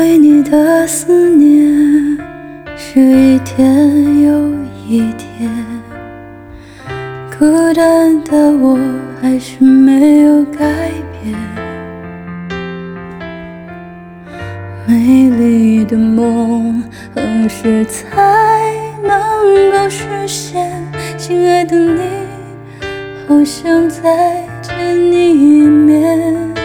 对你的思念是一天又一天，孤单的我还是没有改变。美丽的梦何时才能够实现？亲爱的你，好想再见你一面。